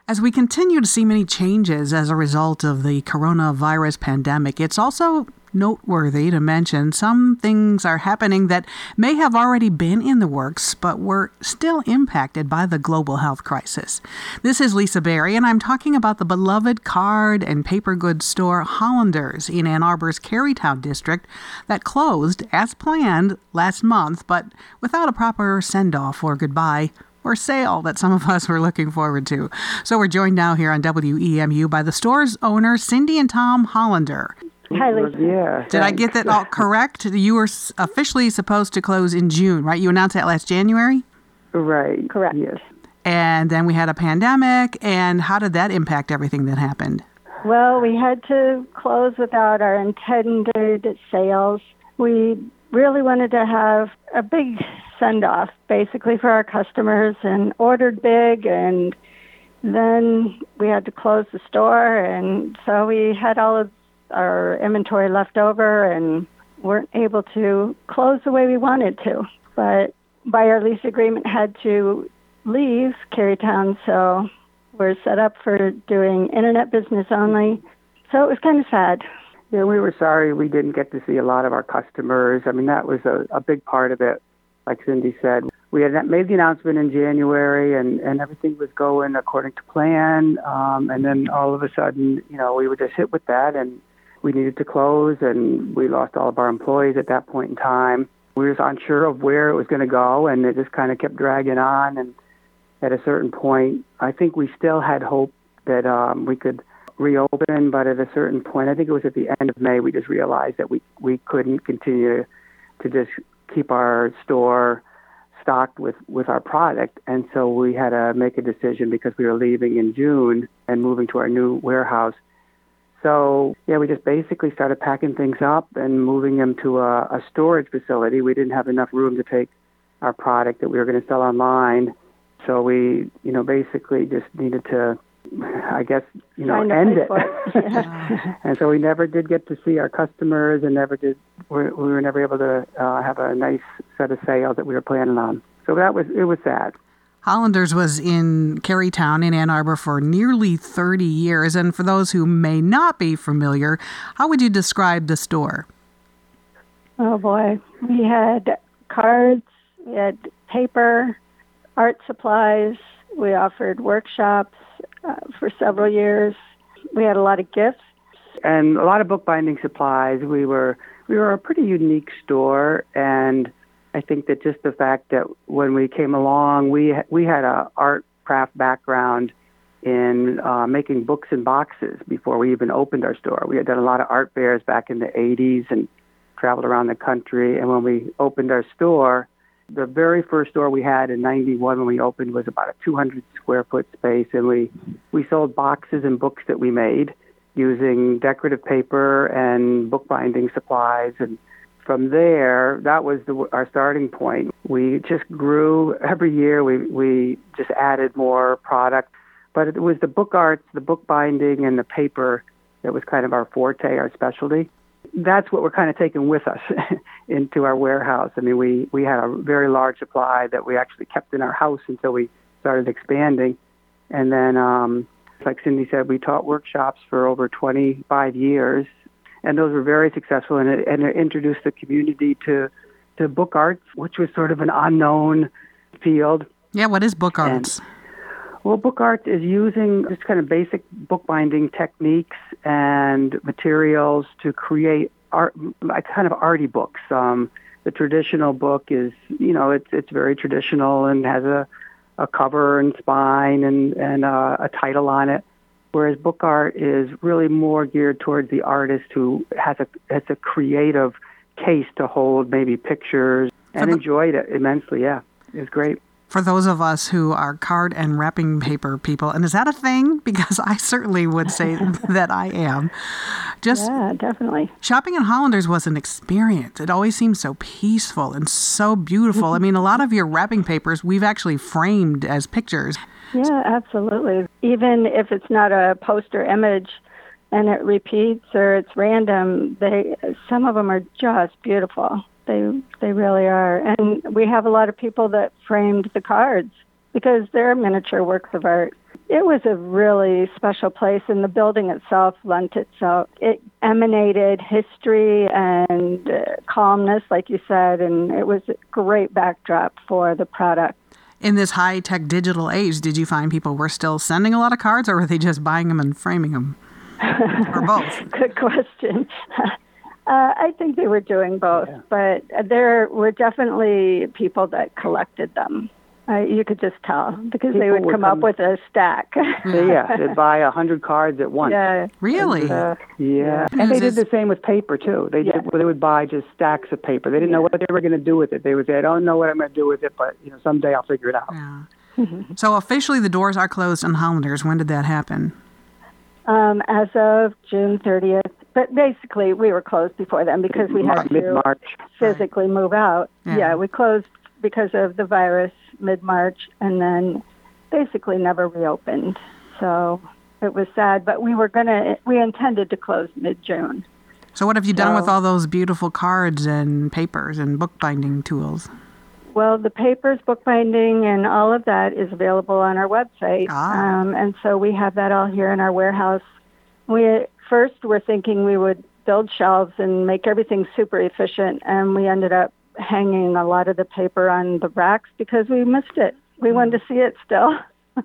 As we continue to see many changes as a result of the coronavirus pandemic, it's also noteworthy to mention some things are happening that may have already been in the works, but were still impacted by the global health crisis. This is Lisa Berry, and I'm talking about the beloved card and paper goods store Hollanders in Ann Arbor's Carytown district that closed as planned last month, but without a proper send-off or goodbye or sale that some of us were looking forward to. So we're joined now here on WEMU by the store's owner, Cindy and Tom Hollander. Hi, Lisa. Yeah. Did I get that all correct? You were officially supposed to close in June, right? You announced that last January? Right. Correct. Yes. And then we had a pandemic, and how did that impact everything that happened? Well, we had to close without our intended sales. We really wanted to have a big send-off, basically, for our customers, and ordered big, and then we had to close the store, and so we had all of our inventory left over and weren't able to close the way we wanted to. But by our lease agreement, had to leave Carytown, so we're set up for doing internet business only. So it was kind of sad. Yeah, we were sorry we didn't get to see a lot of our customers. I mean, that was a big part of it. Like Cindy said, we had made the announcement in January, and everything was going according to plan. And then all of a sudden, we were just hit with that, and we needed to close, and we lost all of our employees at that point in time. We were just unsure of where it was going to go, and it just kind of kept dragging on. And at a certain point, I think we still had hope that we could reopen, but at a certain point, I think it was at the end of May, we just realized that we couldn't continue to just keep our store stocked with our product. And so we had to make a decision because we were leaving in June and moving to our new warehouse. So, yeah, we just basically started packing things up and moving them to a storage facility. We didn't have enough room to take our product that we were going to sell online. So we, basically just needed to, I guess, end it. And so we never did get to see our customers, and we were never able to have a nice set of sales that we were planning on. So it was sad. Hollanders was in Carytown in Ann Arbor for nearly 30 years. And for those who may not be familiar, how would you describe the store? Oh, boy. We had cards, we had paper, art supplies. We offered workshops for several years. We had a lot of gifts. And a lot of bookbinding supplies. We were a pretty unique store, and I think that just the fact that when we came along, we had a art craft background in making books and boxes before we even opened our store. We had done a lot of art fairs back in the 80s and traveled around the country. And when we opened our store, the very first store we had in 91 when we opened was about a 200 square foot space. And we sold boxes and books that we made using decorative paper and bookbinding supplies. And from there, that was our starting point. We just grew every year. We just added more product. But it was the book arts, the bookbinding, and the paper that was kind of our forte, our specialty. That's what we're kind of taking with us into our warehouse. I mean, we had a very large supply that we actually kept in our house until we started expanding. And then, like Cindy said, we taught workshops for over 25 years. And those were very successful, and it introduced the community to book arts, which was sort of an unknown field. Yeah, what is book arts? Well, book art is using just kind of basic bookbinding techniques and materials to create art, kind of arty books. The traditional book is, it's very traditional and has a cover and spine and a title on it. Whereas book art is really more geared towards the artist who has a creative case to hold maybe pictures, and enjoyed it immensely. Yeah, it was great. For those of us who are card and wrapping paper people, and is that a thing? Because I certainly would say that I am. Yeah, definitely. Shopping at Hollanders was an experience. It always seemed so peaceful and so beautiful. I mean, a lot of your wrapping papers we've actually framed as pictures. Yeah, absolutely. Even if it's not a poster image and it repeats or it's random, some of them are just beautiful. They really are. And we have a lot of people that framed the cards because they're miniature works of art. It was a really special place, and the building itself lent itself. It emanated history and calmness, like you said, and it was a great backdrop for the product. In this high-tech digital age, did you find people were still sending a lot of cards, or were they just buying them and framing them? Or both? Good question. I think they were doing both, but there were definitely people that collected them. You could just tell because People they would come up with a stack. They'd buy 100 cards at once. Yeah. Really? And they did the same with paper too. They would buy just stacks of paper. They didn't know what they were going to do with it. They would say, "I don't know what I'm going to do with it, but someday I'll figure it out." Yeah. So officially, the doors are closed on Hollanders. When did that happen? As of June 30th. But basically, we were closed before then because we had to mid-March. physically move out. Yeah, we closed because of the virus mid-March and then basically never reopened. So it was sad, but we intended to close mid-June. So what have you done with all those beautiful cards and papers and bookbinding tools? Well, the papers, bookbinding, and all of that is available on our website. And so we have that all here in our warehouse. We first were thinking we would build shelves and make everything super efficient, and we ended up hanging a lot of the paper on the racks because we missed it. We wanted to see it still.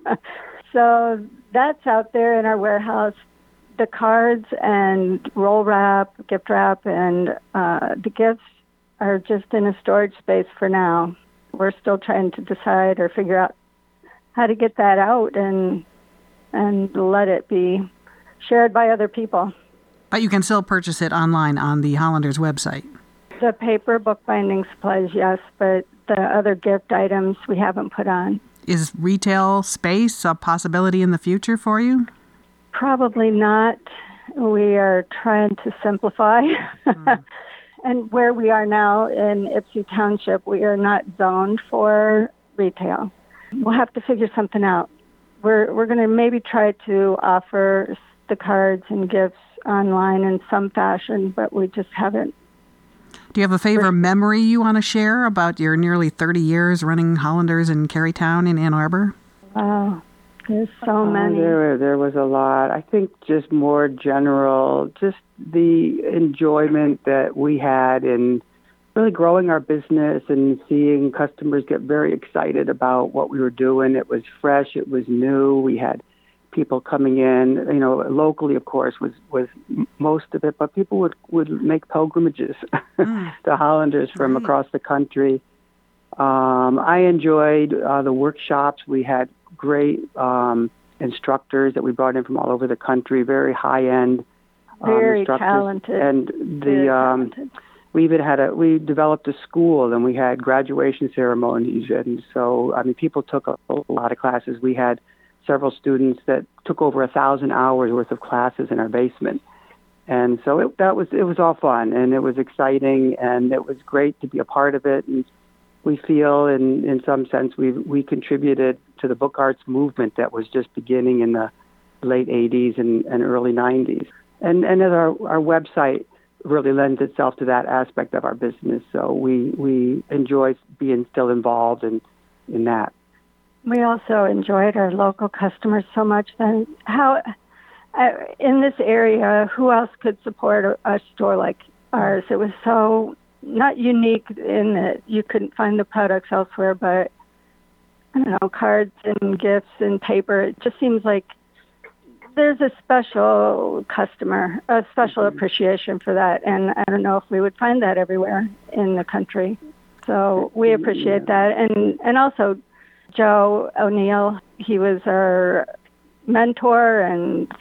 So that's out there in our warehouse. The cards and roll wrap, gift wrap, and the gifts are just in a storage space for now. We're still trying to decide or figure out how to get that out and let it be shared by other people. But you can still purchase it online on the Hollanders website. The paper bookbinding supplies, yes, but the other gift items we haven't put on. Is retail space a possibility in the future for you? Probably not. We are trying to simplify. And where we are now in Ypsi Township, we are not zoned for retail. We'll have to figure something out. We're going to maybe try to offer the cards and gifts online in some fashion, but we just haven't. Do you have a favorite memory you want to share about your nearly 30 years running Hollanders in Carytown in Ann Arbor? Wow, there's so many. There was a lot. I think just more general, just the enjoyment that we had in really growing our business and seeing customers get very excited about what we were doing. It was fresh. It was new. We had people coming in, locally, of course, was most of it, but people would make pilgrimages to Hollanders from across the country. I enjoyed the workshops. We had great instructors that we brought in from all over the country, very high-end very instructors. Talented. And we developed a school, and we had graduation ceremonies, and so people took a lot of classes. We had several students that took over 1,000 hours worth of classes in our basement. And so it was all fun, and it was exciting, and it was great to be a part of it. And we feel in some sense we contributed to the book arts movement that was just beginning in the late 80s and early 90s. And as our website really lends itself to that aspect of our business. So we enjoy being still involved in that. We also enjoyed our local customers so much. Then how in this area, who else could support a store like ours? It was so not unique in that you couldn't find the products elsewhere, but I don't know, cards and gifts and paper. It just seems like there's a special customer, a special appreciation for that, and I don't know if we would find that everywhere in the country. So we appreciate that, and also Joe O'Neill, he was our mentor and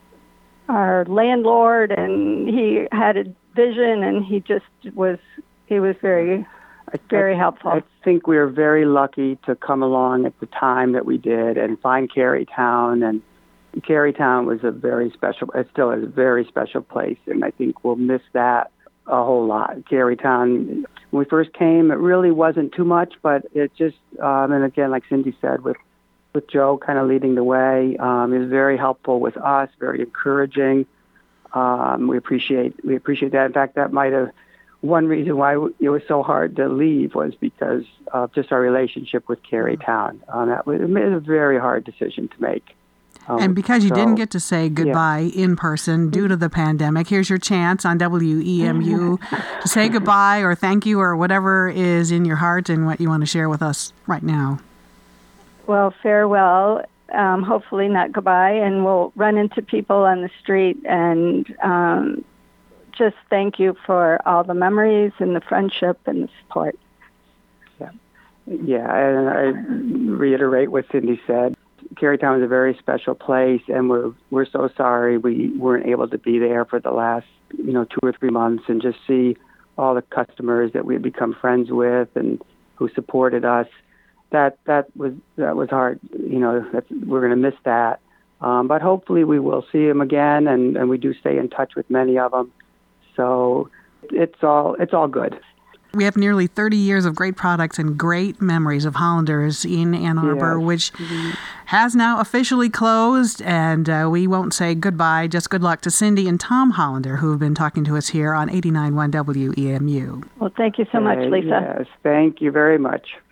our landlord, and he had a vision, and he was very helpful. I think we were very lucky to come along at the time that we did and find Carytown, and Carytown was it still is a very special place, and I think we'll miss that a whole lot. Carytown, when we first came, it really wasn't too much, but it just, and again, like Cindy said, with Joe kind of leading the way, it was very helpful with us, very encouraging. We appreciate that. In fact, that might have, one reason why it was so hard to leave was because of just our relationship with Carytown. It was a very hard decision to make. And because you didn't get to say goodbye in person due to the pandemic, here's your chance on WEMU to say goodbye or thank you or whatever is in your heart and what you want to share with us right now. Well, farewell. Hopefully not goodbye, and we'll run into people on the street, and just thank you for all the memories and the friendship and the support. Yeah, and I reiterate what Cindy said. Carytown is a very special place, and we're so sorry we weren't able to be there for the last 2 or 3 months and just see all the customers that we had become friends with and who supported us. That was hard. We're going to miss that, but hopefully we will see them again, and we do stay in touch with many of them. So it's all good. We have nearly 30 years of great products and great memories of Hollanders in Ann Arbor, which has now officially closed, and we won't say goodbye, just good luck to Cindy and Tom Hollander, who have been talking to us here on 89.1 WEMU. Well, thank you so much, Lisa. Yes, thank you very much.